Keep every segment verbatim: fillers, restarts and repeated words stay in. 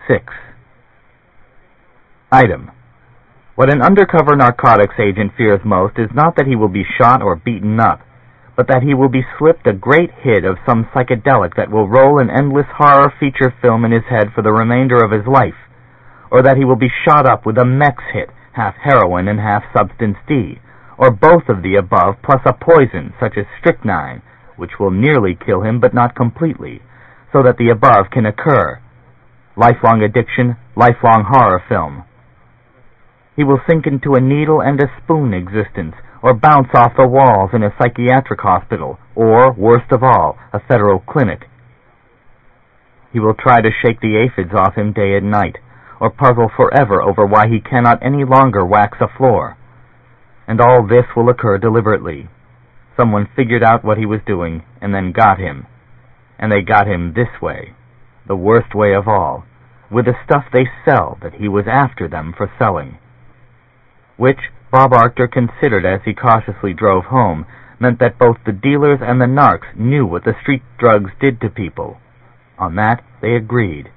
six. Item. What an undercover narcotics agent fears most is not that he will be shot or beaten up, but that he will be slipped a great hit of some psychedelic that will roll an endless horror feature film in his head for the remainder of his life, or that he will be shot up with a Mex hit, half heroin and half Substance D, or both of the above plus a poison such as strychnine, which will nearly kill him but not completely, so that the above can occur. Lifelong addiction, lifelong horror film. He will sink into a needle and a spoon existence, or bounce off the walls in a psychiatric hospital, or, worst of all, a federal clinic. He will try to shake the aphids off him day and night, or puzzle forever over why he cannot any longer wax a floor. And all this will occur deliberately. Someone figured out what he was doing, and then got him. And they got him this way, the worst way of all, with the stuff they sell that he was after them for selling. Which, Bob Arctor considered as he cautiously drove home, meant that both the dealers and the narcs knew what the street drugs did to people. On that, they agreed.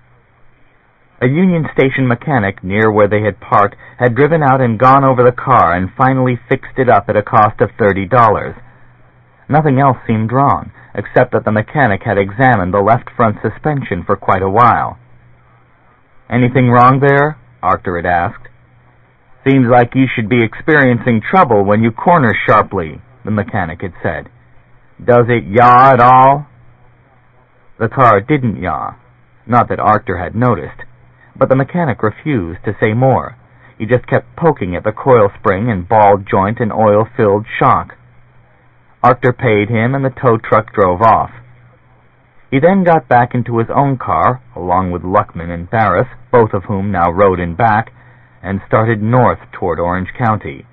A Union Station mechanic near where they had parked had driven out and gone over the car and finally fixed it up at a cost of thirty dollars. Nothing else seemed wrong, except that the mechanic had examined the left front suspension for quite a while. "Anything wrong there?" Arctor had asked. "Seems like you should be experiencing trouble when you corner sharply," the mechanic had said. "Does it yaw at all?" The car didn't yaw, not that Arctor had noticed, but the mechanic refused to say more. He just kept poking at the coil spring and ball joint and oil-filled shock. Arctor paid him, and the tow truck drove off. He then got back into his own car, along with Luckman and Barris, both of whom now rode in back, and started north toward Orange County.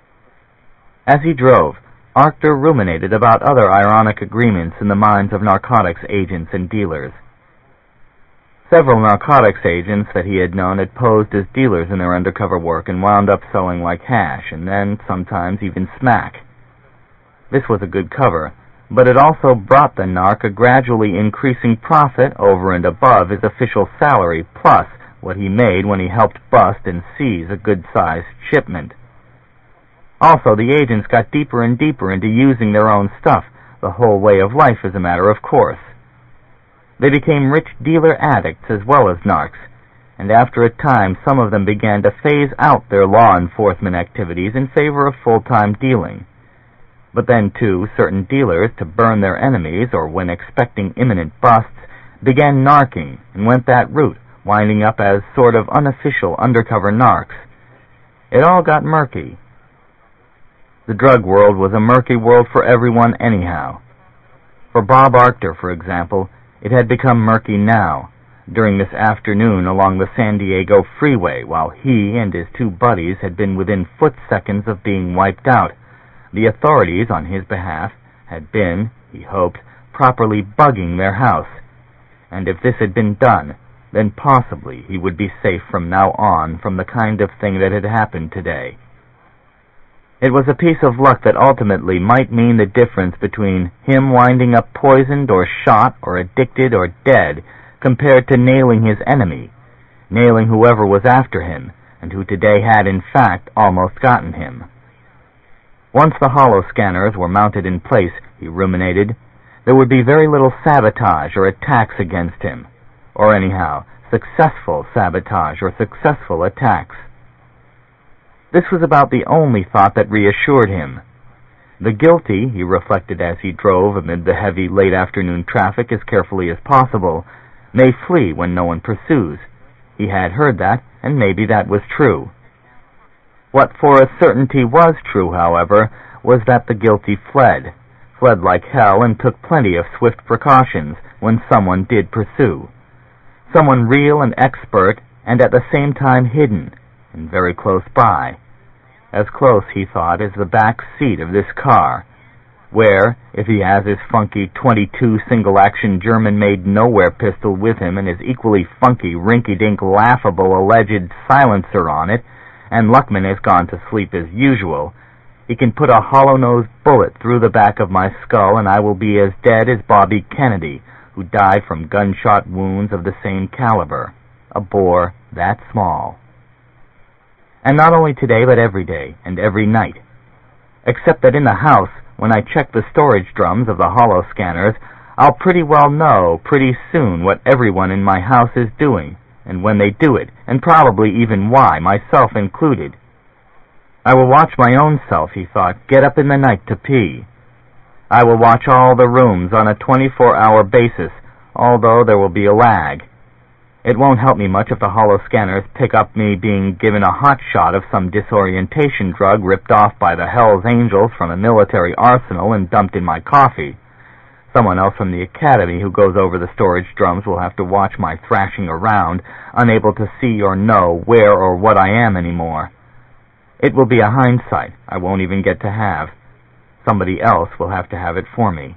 As he drove, Arctor ruminated about other ironic agreements in the minds of narcotics agents and dealers. Several narcotics agents that he had known had posed as dealers in their undercover work and wound up selling like hash, and then sometimes even smack. This was a good cover, but it also brought the narc a gradually increasing profit over and above his official salary, plus what he made when he helped bust and seize a good-sized shipment. Also, the agents got deeper and deeper into using their own stuff, the whole way of life as a matter of course. They became rich dealer addicts as well as narcs, and after a time some of them began to phase out their law enforcement activities in favor of full-time dealing. But then, too, certain dealers, to burn their enemies or when expecting imminent busts, began narking and went that route, winding up as sort of unofficial undercover narcs. It all got murky. The drug world was a murky world for everyone anyhow. For Bob Arctor, for example, it had become murky now, during this afternoon along the San Diego freeway, while he and his two buddies had been within foot-seconds of being wiped out. The authorities, on his behalf, had been, he hoped, properly bugging their house, and if this had been done, then possibly he would be safe from now on from the kind of thing that had happened today. It was a piece of luck that ultimately might mean the difference between him winding up poisoned or shot or addicted or dead compared to nailing his enemy, nailing whoever was after him, and who today had in fact almost gotten him. Once the hollow scanners were mounted in place, he ruminated, there would be very little sabotage or attacks against him, or anyhow, successful sabotage or successful attacks. This was about the only thought that reassured him. The guilty, he reflected as he drove amid the heavy late-afternoon traffic as carefully as possible, may flee when no one pursues. He had heard that, and maybe that was true. What for a certainty was true, however, was that the guilty fled, fled like hell and took plenty of swift precautions when someone did pursue. Someone real and expert, and at the same time hidden, and very close by. As close, he thought, as the back seat of this car, where, if he has his funky twenty-two single-action German-made nowhere pistol with him and his equally funky, rinky-dink, laughable alleged silencer on it, and Luckman has gone to sleep as usual, he can put a hollow-nosed bullet through the back of my skull and I will be as dead as Bobby Kennedy, who died from gunshot wounds of the same caliber. a bore that small. And not only today, but every day and every night. Except that in the house, when I check the storage drums of the holo scanners, I'll pretty well know pretty soon what everyone in my house is doing, and when they do it, and probably even why, myself included. I will watch my own self, he thought, get up in the night to pee. I will watch all the rooms on a twenty-four hour basis, although there will be a lag. It won't help me much if the holo scanners pick up me being given a hot shot of some disorientation drug ripped off by the Hells Angels from a military arsenal and dumped in my coffee. Someone else from the academy who goes over the storage drums will have to watch my thrashing around, unable to see or know where or what I am anymore. It will be a hindsight I won't even get to have. Somebody else will have to have it for me.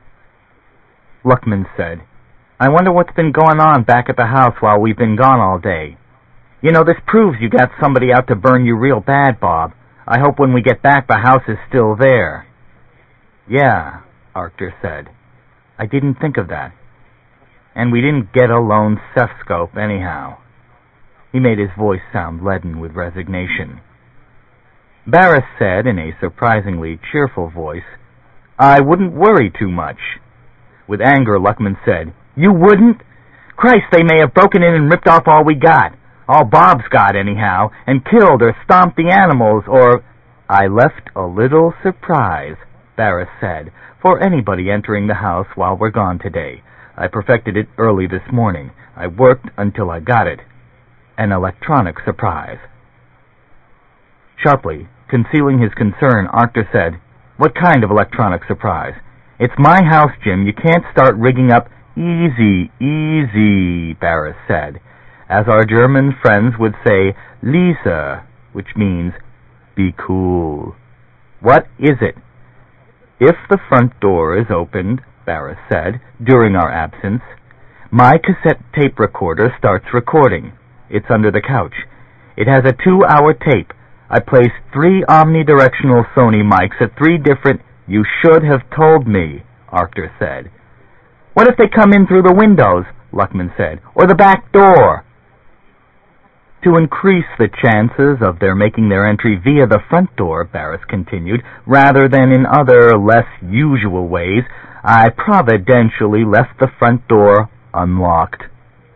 Luckman said, I wonder what's been going on back at the house while we've been gone all day. You know, this proves you got somebody out to burn you real bad, Bob. I hope when we get back the house is still there. Yeah, Arctur said. I didn't think of that. And we didn't get a lone ceph-scope anyhow. He made his voice sound leaden with resignation. Barris said in a surprisingly cheerful voice, I wouldn't worry too much. With anger, Luckman said, You wouldn't? Christ, they may have broken in and ripped off all we got, all Bob's got anyhow, and killed or stomped the animals, or... I left a little surprise, Barris said, for anybody entering the house while we're gone today. I perfected it early this morning. I worked until I got it. An electronic surprise. Sharply, concealing his concern, Arctur said, What kind of electronic surprise? It's my house, Jim. You can't start rigging up... Easy, easy, Barris said. As our German friends would say, Lisa, which means, be cool. What is it? If the front door is opened, Barris said, during our absence, my cassette tape recorder starts recording. It's under the couch. It has a two-hour tape. I placed three omnidirectional Sony mics at three different... You should have told me, Arctur said. What if they come in through the windows, Luckman said, or the back door? To increase the chances of their making their entry via the front door, Barris continued, rather than in other, less usual ways, I providentially left the front door unlocked.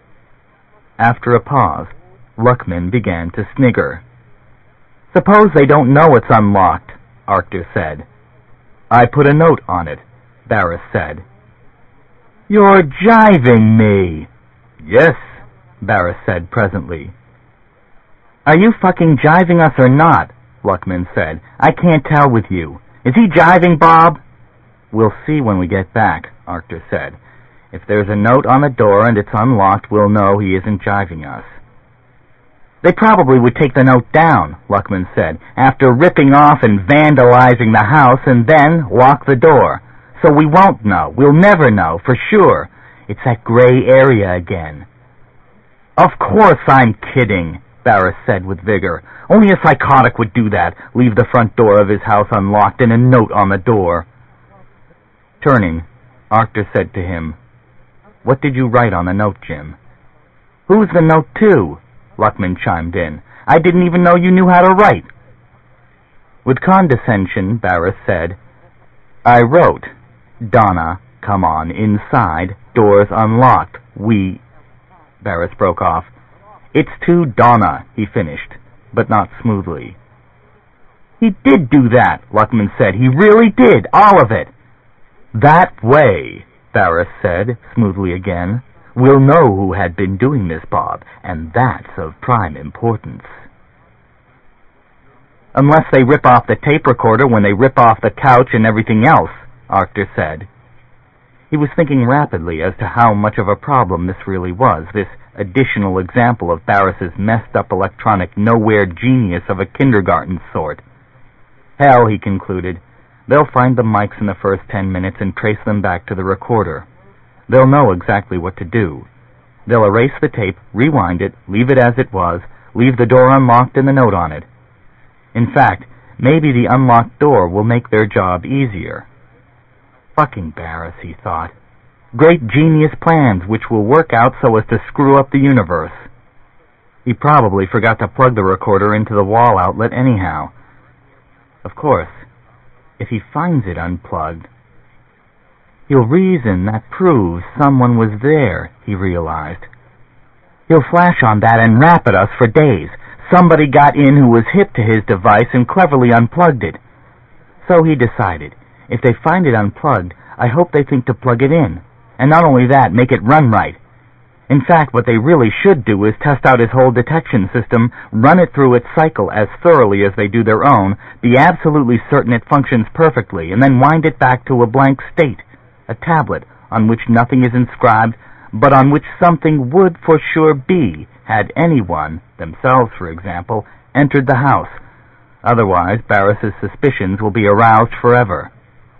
After a pause, Luckman began to snigger. Suppose they don't know it's unlocked, Arctur said. I put a note on it, Barris said. You're jiving me. Yes, Barris said presently. Are you fucking jiving us or not? Luckman said. I can't tell with you. Is he jiving, Bob? We'll see when we get back, Arctur said. If there's a note on the door and it's unlocked, we'll know he isn't jiving us. They probably would take the note down, Luckman said, after ripping off and vandalizing the house and then lock the door. So we won't know. We'll never know, for sure. It's that gray area again. Of course I'm kidding, Barris said with vigor. Only a psychotic would do that, leave the front door of his house unlocked and a note on the door. Turning, Arctur said to him, What did you write on the note, Jim? Who's the note to? Luckman chimed in. I didn't even know you knew how to write. With condescension, Barris said, I wrote, Donna, come on, inside, doors unlocked, we... Barris broke off. It's to Donna, he finished, but not smoothly. He did do that, Luckman said. He really did, all of it. That way, Barris said, smoothly again, we'll know who had been doing this, Bob, and that's of prime importance. Unless they rip off the tape recorder when they rip off the couch and everything else, Arctur said. He was thinking rapidly as to how much of a problem this really was, this additional example of Barris's messed-up electronic nowhere genius of a kindergarten sort. Hell, he concluded, they'll find the mics in the first ten minutes and trace them back to the recorder. They'll know exactly what to do. They'll erase the tape, rewind it, leave it as it was, leave the door unlocked and the note on it. In fact, maybe the unlocked door will make their job easier. Fucking Barris, he thought. Great genius plans which will work out so as to screw up the universe. He probably forgot to plug the recorder into the wall outlet anyhow. Of course, if he finds it unplugged, he'll reason that proves someone was there, he realized. He'll flash on that and rap at us for days. Somebody got in who was hip to his device and cleverly unplugged it. So he decided, if they find it unplugged, I hope they think to plug it in. And not only that, make it run right. In fact, what they really should do is test out his whole detection system, run it through its cycle as thoroughly as they do their own, be absolutely certain it functions perfectly, and then wind it back to a blank state, a tablet on which nothing is inscribed, but on which something would for sure be, had anyone, themselves for example, entered the house. Otherwise, Barris's suspicions will be aroused forever.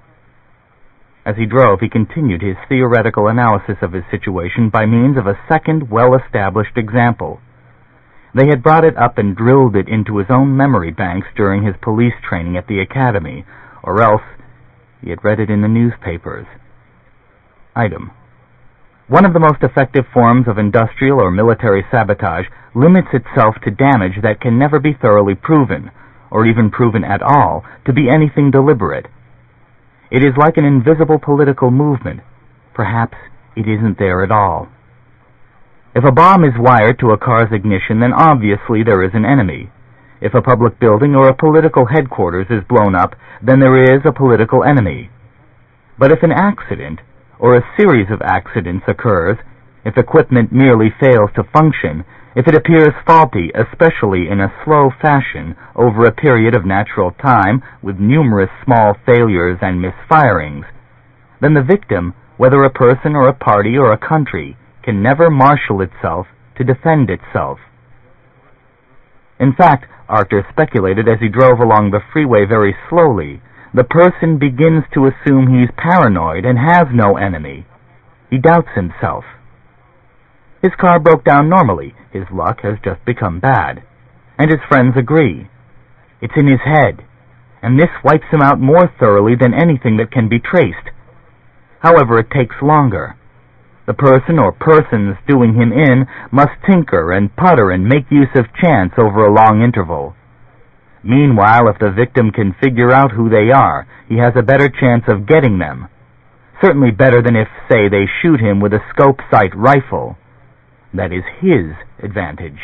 As he drove, he continued his theoretical analysis of his situation by means of a second well-established example. They had brought it up and drilled it into his own memory banks during his police training at the academy, or else he had read it in the newspapers. Item. One of the most effective forms of industrial or military sabotage limits itself to damage that can never be thoroughly proven, or even proven at all, to be anything deliberate. It is like an invisible political movement. Perhaps it isn't there at all. If a bomb is wired to a car's ignition, then obviously there is an enemy. If a public building or a political headquarters is blown up, then there is a political enemy. But if an accident, or a series of accidents occurs, if equipment merely fails to function, if it appears faulty, especially in a slow fashion, over a period of natural time, with numerous small failures and misfirings, then the victim, whether a person or a party or a country, can never marshal itself to defend itself. In fact, Archer speculated as he drove along the freeway very slowly, the person begins to assume he's paranoid and has no enemy. He doubts himself. His car broke down normally. His luck has just become bad. And his friends agree. It's in his head, and this wipes him out more thoroughly than anything that can be traced. However, it takes longer. The person or persons doing him in must tinker and putter and make use of chance over a long interval. Meanwhile, if the victim can figure out who they are, he has a better chance of getting them. Certainly better than if, say, they shoot him with a scope sight rifle. That is his advantage.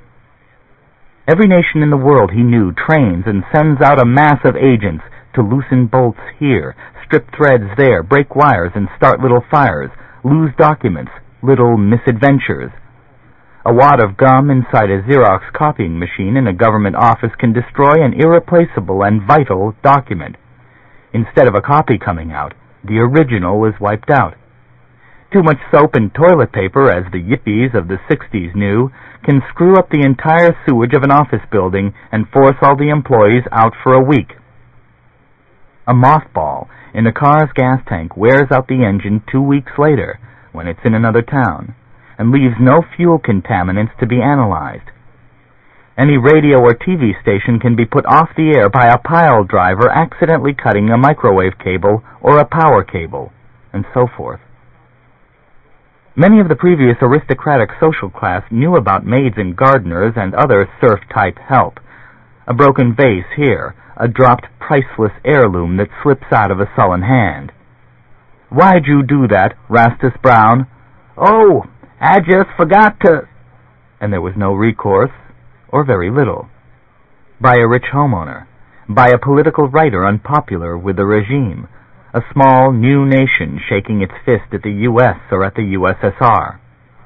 Every nation in the world, he knew, trains and sends out a mass of agents to loosen bolts here, strip threads there, break wires and start little fires, lose documents, little misadventures. A wad of gum inside a Xerox copying machine in a government office can destroy an irreplaceable and vital document. Instead of a copy coming out, the original is wiped out. Too much soap and toilet paper, as the yippies of the sixties knew, can screw up the entire sewage of an office building and force all the employees out for a week. A mothball in a car's gas tank wears out the engine two weeks later, when it's in another town, and leaves no fuel contaminants to be analyzed. Any radio or T V station can be put off the air by a pile driver accidentally cutting a microwave cable or a power cable, and so forth. Many of the previous aristocratic social class knew about maids and gardeners and other serf-type help. A broken vase here, a dropped priceless heirloom that slips out of a sullen hand. "Why'd you do that, Rastus Brown?" "Oh, I just forgot to..." And there was no recourse, or very little. By a rich homeowner, by a political writer unpopular with the regime, a small, new nation shaking its fist at the U S or at the U S S R.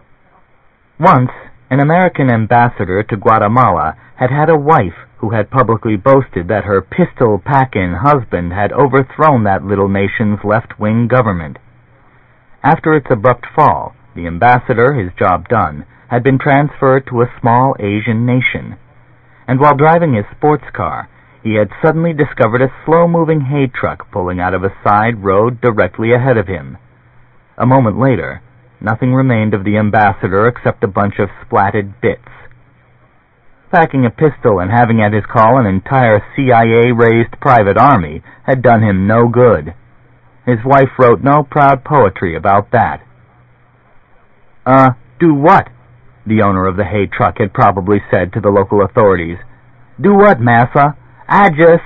Once, an American ambassador to Guatemala had had a wife who had publicly boasted that her pistol-packing husband had overthrown that little nation's left-wing government. After its abrupt fall, the ambassador, his job done, had been transferred to a small Asian nation, and while driving his sports car, he had suddenly discovered a slow-moving hay truck pulling out of a side road directly ahead of him. A moment later, nothing remained of the ambassador except a bunch of splatted bits. Packing a pistol and having at his call an entire C I A-raised private army had done him no good. His wife wrote no proud poetry about that. Uh, do what? the owner of the hay truck had probably said to the local authorities. "Do what, massa? I just..."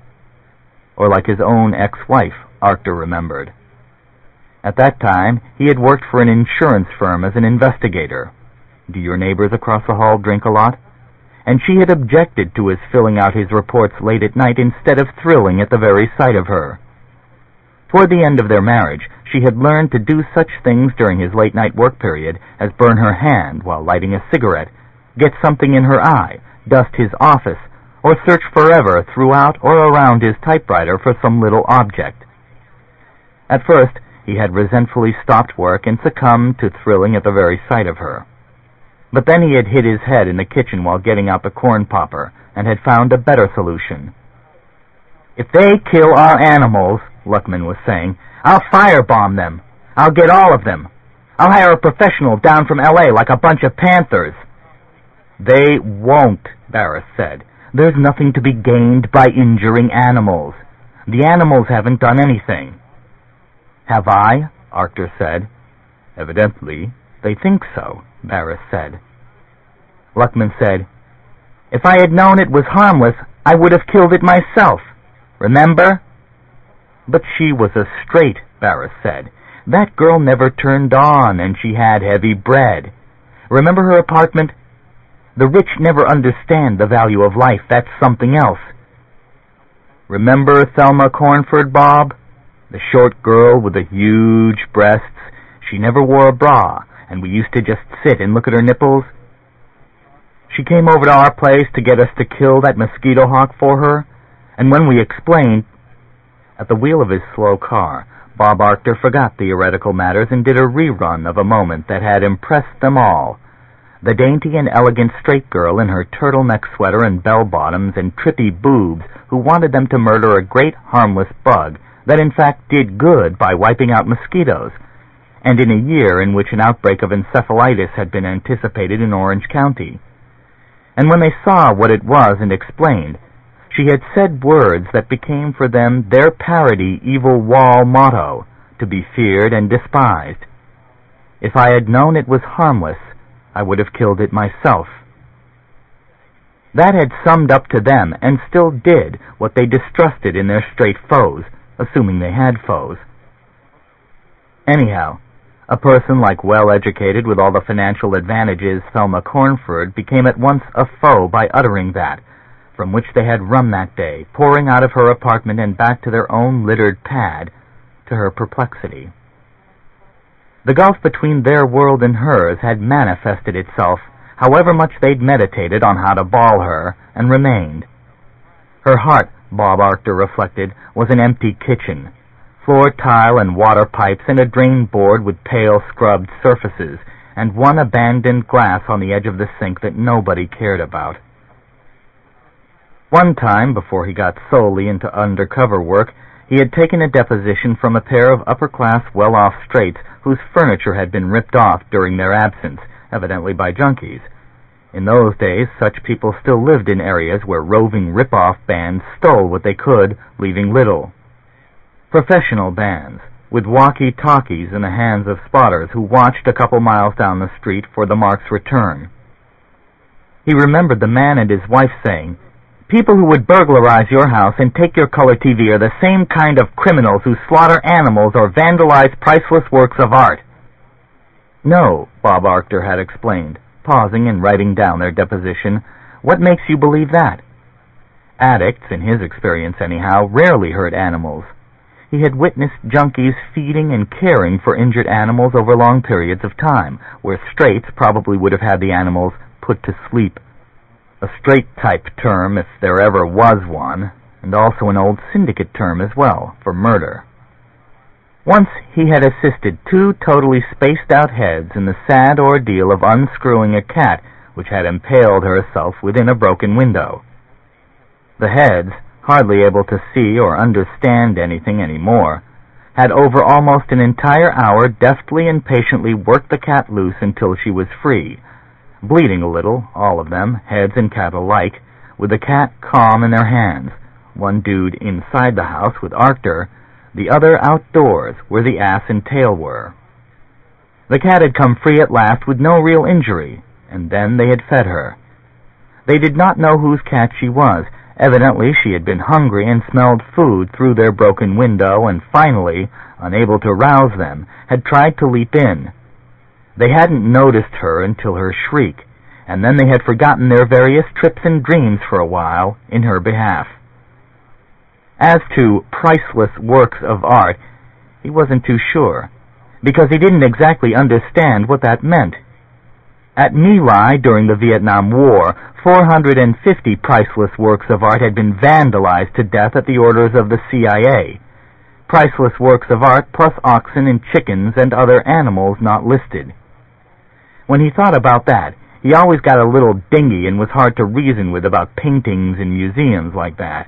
Or like his own ex-wife, Arctur remembered. At that time, he had worked for an insurance firm as an investigator. Do your neighbors across the hall drink a lot? And she had objected to his filling out his reports late at night instead of thrilling at the very sight of her. Toward the end of their marriage, she had learned to do such things during his late-night work period as burn her hand while lighting a cigarette, get something in her eye, dust his office, or search forever throughout or around his typewriter for some little object. At first, he had resentfully stopped work and succumbed to thrilling at the very sight of her. But then he had hit his head in the kitchen while getting out the corn popper and had found a better solution. "If they kill our animals," Luckman was saying, "I'll firebomb them. I'll get all of them. I'll hire a professional down from L A like a bunch of panthers." "They won't," Barris said. "There's nothing to be gained by injuring animals. The animals haven't done anything." "Have I?" Arctur said. "Evidently, they think so," Barris said. Luckman said, "If I had known it was harmless, I would have killed it myself. Remember?" "But she was a straight," Barris said. "That girl never turned on, and she had heavy bread. Remember her apartment? The rich never understand the value of life. That's something else. Remember Thelma Cornford, Bob? The short girl with the huge breasts. She never wore a bra, and we used to just sit and look at her nipples. She came over to our place to get us to kill that mosquito hawk for her, and when we explained..." At the wheel of his slow car, Bob Arctur forgot theoretical matters and did a rerun of a moment that had impressed them all. The dainty and elegant straight girl in her turtleneck sweater and bell-bottoms and trippy boobs who wanted them to murder a great harmless bug that in fact did good by wiping out mosquitoes, and in a year in which an outbreak of encephalitis had been anticipated in Orange County. And when they saw what it was and explained, she had said words that became for them their parody evil wall motto, to be feared and despised. "If I had known it was harmless, I would have killed it myself." That had summed up to them, and still did, what they distrusted in their straight foes, assuming they had foes. Anyhow, a person like well-educated with all the financial advantages Thelma Cornford became at once a foe by uttering that, from which they had run that day, pouring out of her apartment and back to their own littered pad, to her perplexity. The gulf between their world and hers had manifested itself, however much they'd meditated on how to ball her, and remained. Her heart, Bob Arctur reflected, was an empty kitchen, floor tile and water pipes and a drain board with pale scrubbed surfaces, and one abandoned glass on the edge of the sink that nobody cared about. One time, before he got solely into undercover work, he had taken a deposition from a pair of upper-class, well-off straights whose furniture had been ripped off during their absence, evidently by junkies. In those days, such people still lived in areas where roving rip-off bands stole what they could, leaving little. Professional bands, with walkie-talkies in the hands of spotters who watched a couple miles down the street for the mark's return. He remembered the man and his wife saying, "People who would burglarize your house and take your color T V are the same kind of criminals who slaughter animals or vandalize priceless works of art." "No," Bob Arctur had explained, pausing and writing down their deposition. "What makes you believe that?" Addicts, in his experience anyhow, rarely hurt animals. He had witnessed junkies feeding and caring for injured animals over long periods of time, where straights probably would have had the animals put to sleep. A straight-type term, if there ever was one, and also an old syndicate term as well, for murder. Once he had assisted two totally spaced-out heads in the sad ordeal of unscrewing a cat which had impaled herself within a broken window. The heads, hardly able to see or understand anything any more, had over almost an entire hour deftly and patiently worked the cat loose until she was free, bleeding a little, all of them, heads and cat alike, with the cat calm in their hands, one dude inside the house with Arctur, the other outdoors where the ass and tail were. The cat had come free at last with no real injury, and then they had fed her. They did not know whose cat she was. Evidently she had been hungry and smelled food through their broken window, and finally, unable to rouse them, had tried to leap in. They hadn't noticed her until her shriek, and then they had forgotten their various trips and dreams for a while in her behalf. As to priceless works of art, he wasn't too sure, because he didn't exactly understand what that meant. At My Lai, during the Vietnam War, four hundred fifty priceless works of art had been vandalized to death at the orders of the C I A. Priceless works of art plus oxen and chickens and other animals not listed. When he thought about that, he always got a little dingy and was hard to reason with about paintings in museums like that.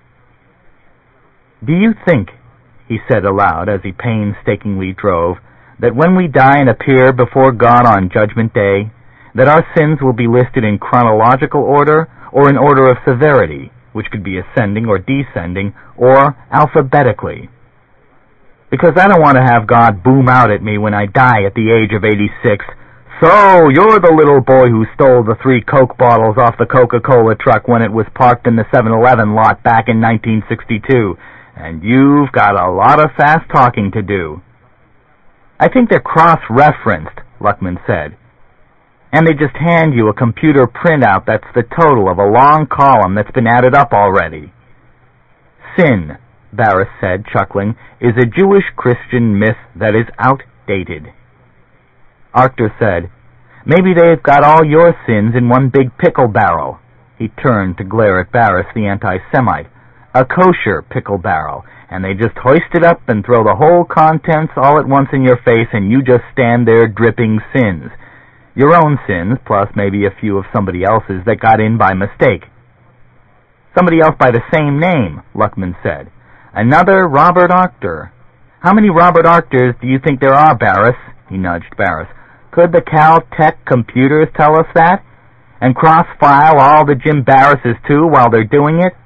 "Do you think," he said aloud as he painstakingly drove, "that when we die and appear before God on Judgment Day, that our sins will be listed in chronological order or in order of severity, which could be ascending or descending, or alphabetically? Because I don't want to have God boom out at me when I die at the age of eighty-six, 'So, you're the little boy who stole the three Coke bottles off the Coca-Cola truck when it was parked in the seven eleven lot back in nineteen sixty-two, and you've got a lot of fast talking to do.'" "I think they're cross-referenced," Luckman said. "And they just hand you a computer printout that's the total of a long column that's been added up already." "Sin," Barris said, chuckling, "is a Jewish-Christian myth that is outdated." Arctur said, "Maybe they've got all your sins in one big pickle barrel." He turned to glare at Barris, the anti-Semite. "A kosher pickle barrel, and they just hoist it up and throw the whole contents all at once in your face, and you just stand there dripping sins. Your own sins, plus maybe a few of somebody else's that got in by mistake." "Somebody else by the same name," Luckman said. "Another Robert Arctur. How many Robert Arcturs do you think there are, Barris?" He nudged Barris. "Could the Caltech computers tell us that? And cross-file all the Jim Barrises, too, while they're doing it?"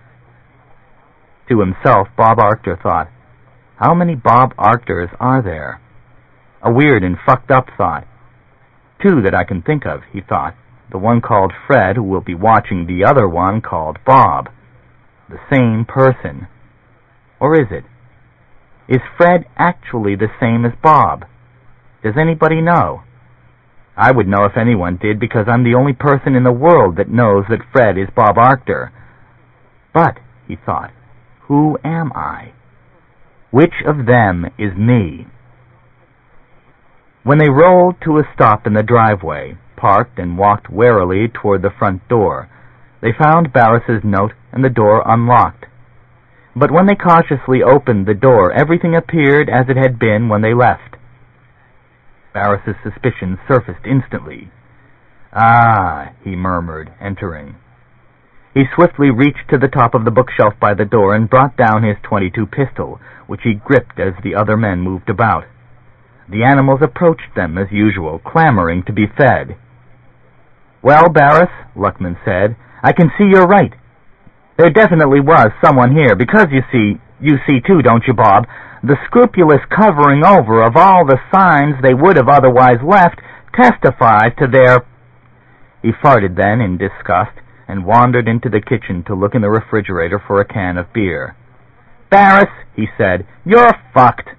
To himself, Bob Arctur thought, "How many Bob Arcturs are there?" A weird and fucked-up thought. "Two that I can think of," he thought. "The one called Fred, who will be watching the other one called Bob. The same person. Or is it? Is Fred actually the same as Bob? Does anybody know? I would know if anyone did, because I'm the only person in the world that knows that Fred is Bob Arctur. But," he thought, "who am I? Which of them is me?" When they rolled to a stop in the driveway, parked and walked warily toward the front door, they found Barris's note and the door unlocked. But when they cautiously opened the door, everything appeared as it had been when they left. Barris's suspicions surfaced instantly. "Ah," he murmured, entering. He swiftly reached to the top of the bookshelf by the door and brought down his twenty-two pistol, which he gripped as the other men moved about. The animals approached them as usual, clamoring to be fed. "Well, Barris," Luckman said, "I can see you're right. There definitely was someone here, because you see, you see too, don't you, Bob, the scrupulous covering over of all the signs they would have otherwise left testifies to their—" He farted then in disgust and wandered into the kitchen to look in the refrigerator for a can of beer. "Barris," he said, "you're fucked."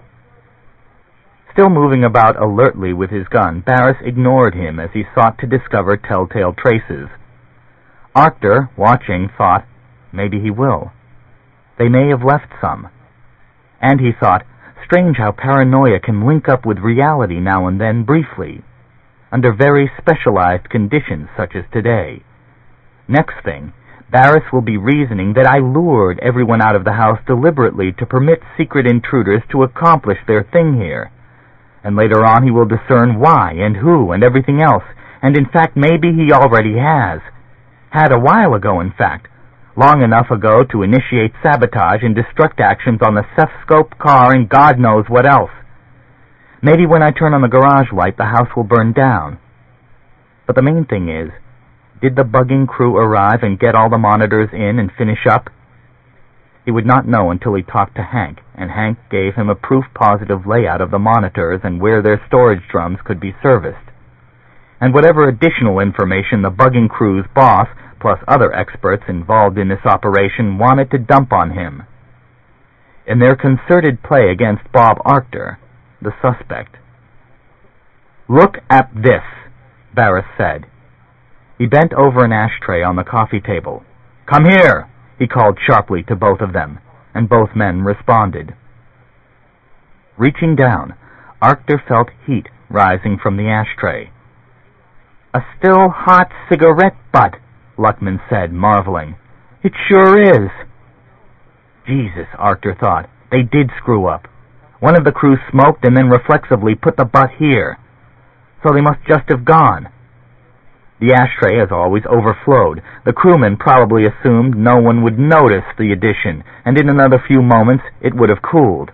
Still moving about alertly with his gun, Barris ignored him as he sought to discover telltale traces. Arctur, watching, thought, maybe he will. They may have left some. And he thought, strange how paranoia can link up with reality now and then briefly, under very specialized conditions such as today. Next thing, Barris will be reasoning that I lured everyone out of the house deliberately to permit secret intruders to accomplish their thing here. And later on he will discern why and who and everything else, and in fact maybe he already has. Had a while ago, in fact. Long enough ago to initiate sabotage and destruct actions on the Sethscope car and God knows what else. Maybe when I turn on the garage light the house will burn down. But the main thing is, did the bugging crew arrive and get all the monitors in and finish up? He would not know until he talked to Hank, and Hank gave him a proof-positive layout of the monitors and where their storage drums could be serviced. and whatever additional information the bugging crew's boss, plus other experts involved in this operation, wanted to dump on him. In their concerted play against Bob Arctor, the suspect. "Look at this," Barris said. He bent over an ashtray on the coffee table. "Come here," he called sharply to both of them, and both men responded. Reaching down, Arctor felt heat rising from the ashtray. "A still hot cigarette butt," Luckman said, marveling. "It sure is." Jesus, Arctor thought, they did screw up. One of the crew smoked and then reflexively put the butt here. So they must just have gone. The ashtray, as always, overflowed. The crewmen probably assumed no one would notice the addition, and in another few moments it would have cooled.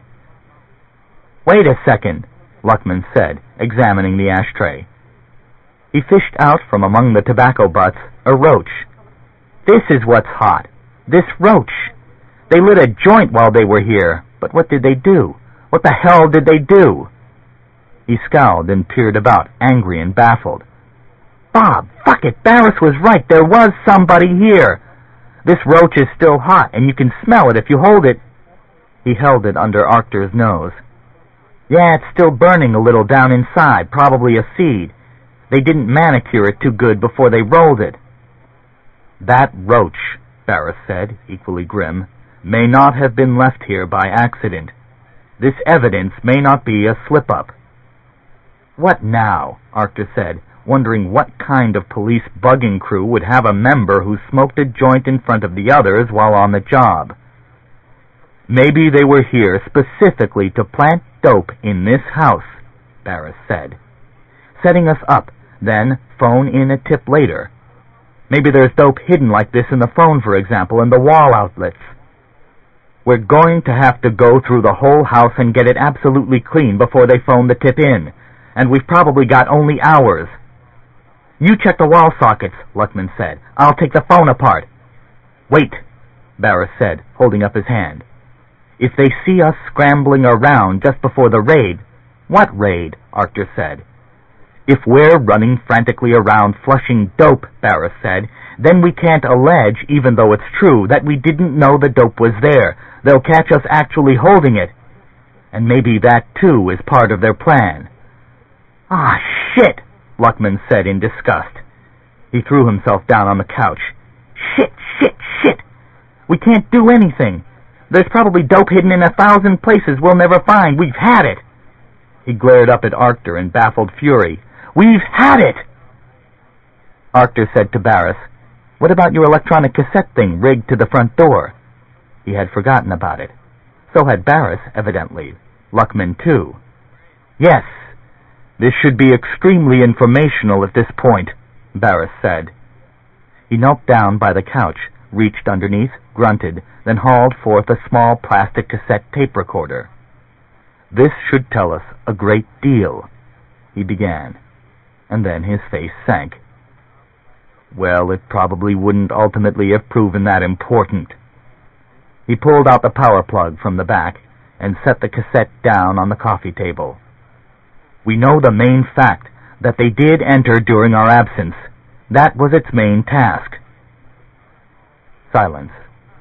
"Wait a second," Luckman said, examining the ashtray. He fished out from among the tobacco butts a roach. "This is what's hot. This roach. They lit a joint while they were here, but what did they do? What the hell did they do?" He scowled and peered about, angry and baffled. "Bob, fuck it, Barris was right. There was somebody here. This roach is still hot, and you can smell it if you hold it." He held it under Arctor's nose. "Yeah, it's still burning a little down inside, probably a seed. They didn't manicure it too good before they rolled it." "That roach," Barris said, equally grim, "may not have been left here by accident. This evidence may not be a slip-up." "What now?" Arctor said, wondering what kind of police bugging crew would have a member who smoked a joint in front of the others while on the job. "Maybe they were here specifically to plant dope in this house," Barris said. "Setting us up, then phone in a tip later. Maybe there's dope hidden like this in the phone, for example, and the wall outlets. We're going to have to go through the whole house and get it absolutely clean before they phone the tip in, and we've probably got only hours." "You check the wall sockets," Luckman said. "I'll take the phone apart." "Wait," Barris said, holding up his hand. "If they see us scrambling around just before the raid—" "What raid?" Arctor said. "If we're running frantically around flushing dope," Barris said, "then we can't allege, even though it's true, that we didn't know the dope was there. They'll catch us actually holding it. And maybe that, too, is part of their plan." "Ah, shit!" Luckman said in disgust. He threw himself down on the couch. "Shit, shit, shit! We can't do anything. There's probably dope hidden in a thousand places we'll never find. We've had it!" He glared up at Arctor in baffled fury. "We've had it!" Arctor said to Barris, "What about your electronic cassette thing rigged to the front door?" He had forgotten about it. So had Barris, evidently. Luckman, too. "Yes. This should be extremely informational at this point," Barris said. He knelt down by the couch, reached underneath, grunted, then hauled forth a small plastic cassette tape recorder. "This should tell us a great deal," he began, and then his face sank. Well, it probably wouldn't ultimately have proven that important. He pulled out the power plug from the back and set the cassette down on the coffee table. "We know the main fact, that they did enter during our absence. That was its main task." Silence.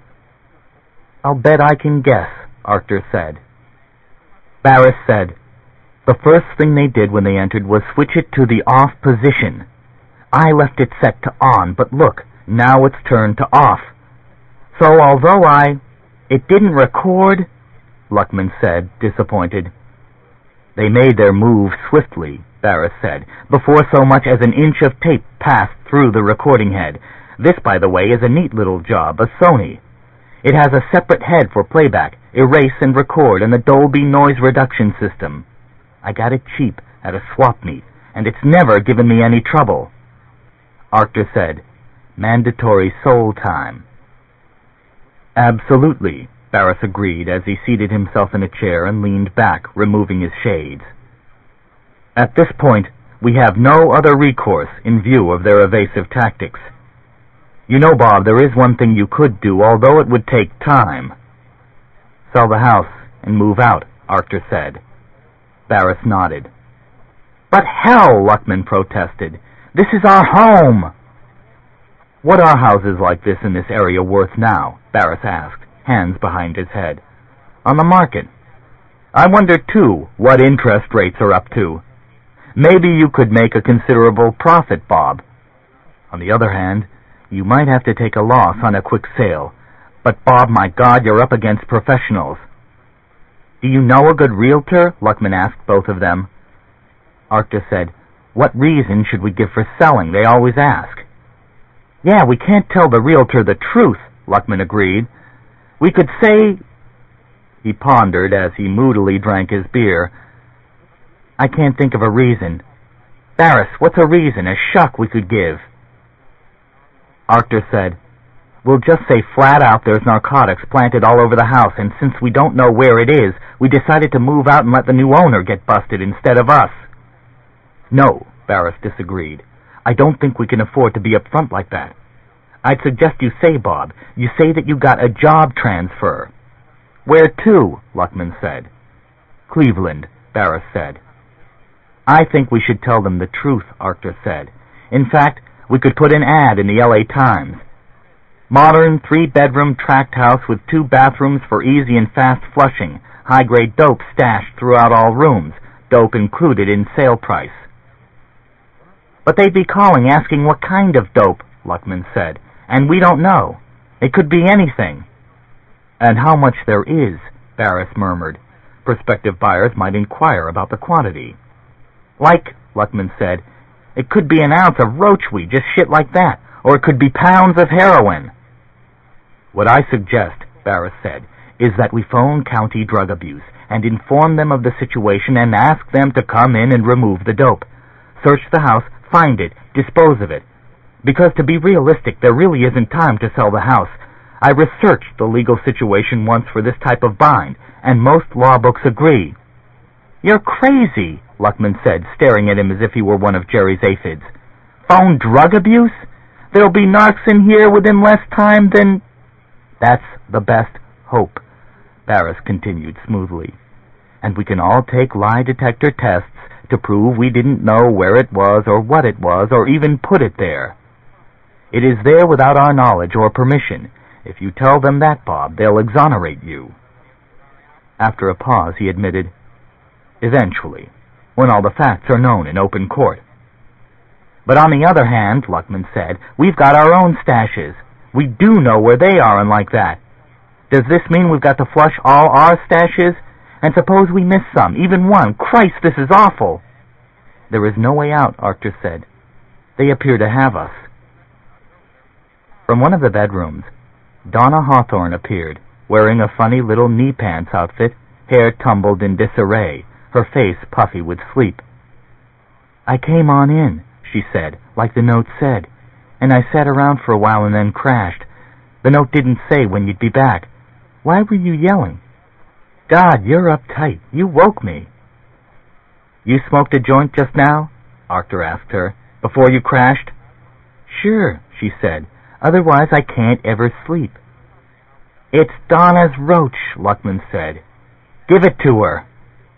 "I'll bet I can guess," Arctor said. Barris said, "The first thing they did when they entered was switch it to the off position. I left it set to on, but look, now it's turned to off. So although I... It didn't record," Luckman said, disappointed. "They made their move swiftly," Barris said, "before so much as an inch of tape passed through the recording head. This, by the way, is a neat little job, a Sony. It has a separate head for playback, erase and record, and the Dolby noise reduction system. I got it cheap at a swap meet, and it's never given me any trouble." Arctor said, "Mandatory soul time." "Absolutely," Barris agreed as he seated himself in a chair and leaned back, removing his shades. "At this point, we have no other recourse in view of their evasive tactics. You know, Bob, there is one thing you could do, although it would take time." "Sell the house and move out," Arctor said. Barris nodded. "But hell," Luckman protested, This is our home! What are houses like this in this area worth now? Barris asked, hands behind his head. On the market. I wonder, too, what interest rates are up to. Maybe you could make a considerable profit, Bob. On the other hand, you might have to take a loss on a quick sale. But, Bob, my God, you're up against professionals. Do you know a good realtor? Luckman asked both of them. Arctur said, What reason should we give for selling? They always ask. Yeah, we can't tell the realtor the truth, Luckman agreed. We could say... He pondered as he moodily drank his beer. I can't think of a reason. Barris, what's a reason, a shuck we could give? Arctur said, We'll just say flat out there's narcotics planted all over the house, and since we don't know where it is, we decided to move out and let the new owner get busted instead of us. No, Barris disagreed. I don't think we can afford to be upfront like that. I'd suggest you say, Bob, you say that you got a job transfer. Where to? Luckman said. Cleveland, Barris said. I think we should tell them the truth, Arctur said. In fact, we could put an ad in the L A Times. Modern three-bedroom tract house with two bathrooms for easy and fast flushing. High-grade dope stashed throughout all rooms. Dope included in sale price. But they'd be calling asking what kind of dope, Luckman said. And we don't know. It could be anything. And how much there is, Barris murmured. Prospective buyers might inquire about the quantity. Like, Luckman said, it could be an ounce of roachweed, just shit like that, or it could be pounds of heroin. What I suggest, Barris said, is that we phone county drug abuse and inform them of the situation and ask them to come in and remove the dope. Search the house, find it, dispose of it. Because to be realistic, there really isn't time to sell the house. I researched the legal situation once for this type of bind, and most law books agree. You're crazy, Luckman said, staring at him as if he were one of Jerry's aphids. Phone drug abuse? There'll be narcs in here within less time than... That's the best hope, Barris continued smoothly. And we can all take lie detector tests to prove we didn't know where it was or what it was or even put it there. It is there without our knowledge or permission. If you tell them that, Bob, they'll exonerate you. After a pause, he admitted, Eventually, when all the facts are known in open court. But on the other hand, Luckman said, we've got our own stashes. We do know where they are and like that. Does this mean we've got to flush all our stashes? And suppose we miss some, even one. Christ, this is awful. There is no way out, Arctur said. They appear to have us. From one of the bedrooms, Donna Hawthorne appeared, wearing a funny little knee pants outfit, hair tumbled in disarray, her face puffy with sleep. I came on in, she said, like the note said, and I sat around for a while and then crashed. The note didn't say when you'd be back. Why were you yelling? God, you're uptight. You woke me. You smoked a joint just now? Arctur asked her. Before you crashed? Sure, she said. Otherwise I can't ever sleep. It's Donna's roach, Luckman said. Give it to her.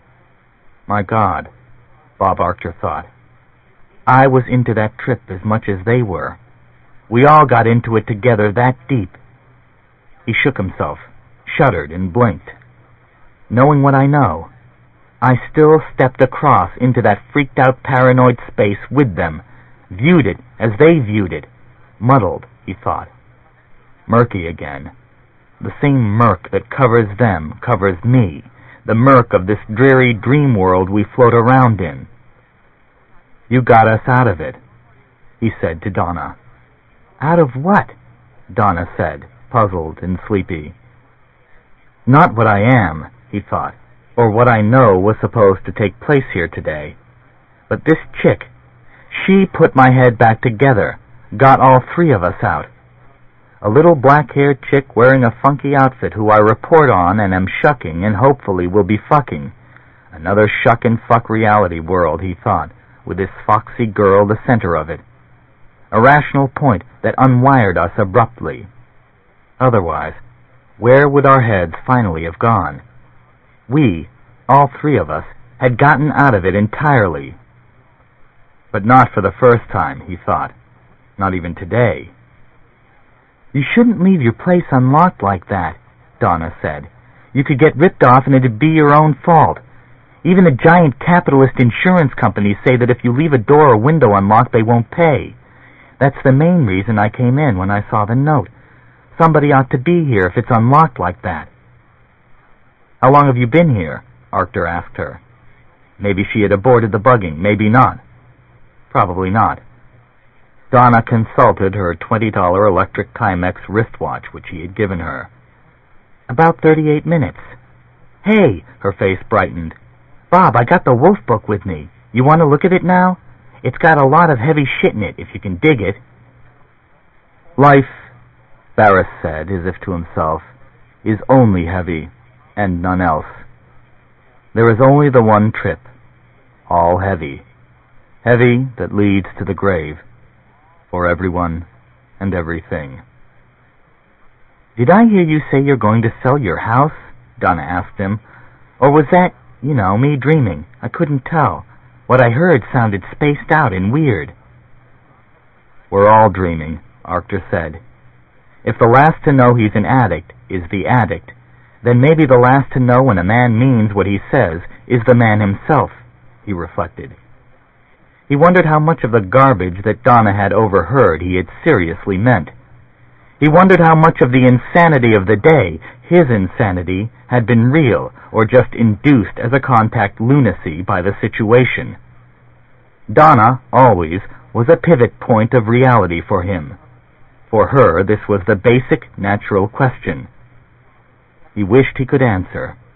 My God, Bob Arctur thought. I was into that trip as much as they were. We all got into it together that deep. He shook himself, shuddered, and blinked. Knowing what I know, I still stepped across into that freaked-out paranoid space with them, viewed it as they viewed it, muddled, he thought. Murky again. The same murk that covers them covers me, the murk of this dreary dream world we float around in. You got us out of it, he said to Donna. Out of what? Donna said, puzzled and sleepy. Not what I am, he thought, or what I know was supposed to take place here today. But this chick, she put my head back together, got all three of us out. A little black-haired chick wearing a funky outfit who I report on and am shucking and hopefully will be fucking. Another shuck and fuck reality world, he thought, with this foxy girl the center of it. A rational point that unwired us abruptly. Otherwise, where would our heads finally have gone? We, all three of us, had gotten out of it entirely. But not for the first time, he thought. Not even today. "You shouldn't leave your place unlocked like that," Donna said. "You could get ripped off and it'd be your own fault. Even the giant capitalist insurance companies say that if you leave a door or window unlocked, they won't pay. That's the main reason I came in when I saw the note. Somebody ought to be here if it's unlocked like that." "How long have you been here?" Arctur asked her. Maybe she had aborted the bugging, maybe not. Probably not. Donna consulted her twenty dollar electric Timex wristwatch, which he had given her. "About thirty-eight minutes. Hey," her face brightened. "Bob, I got the Wolf book with me. You want to look at it now? It's got a lot of heavy shit in it, if you can dig it." "Life," Barris said, as if to himself, "is only heavy, and none else. There is only the one trip, all heavy. Heavy that leads to the grave, for everyone and everything." "Did I hear you say you're going to sell your house?" Donna asked him. "Or was that, you know, me dreaming? I couldn't tell. What I heard sounded spaced out and weird." "We're all dreaming," Arctur said. "If the last to know he's an addict is the addict, then maybe the last to know when a man means what he says is the man himself," he reflected. He wondered how much of the garbage that Donna had overheard he had seriously meant. He wondered how much of the insanity of the day, his insanity, had been real or just induced as a contact lunacy by the situation. Donna, always, was a pivot point of reality for him. For her, this was the basic, natural question. He wished he could answer.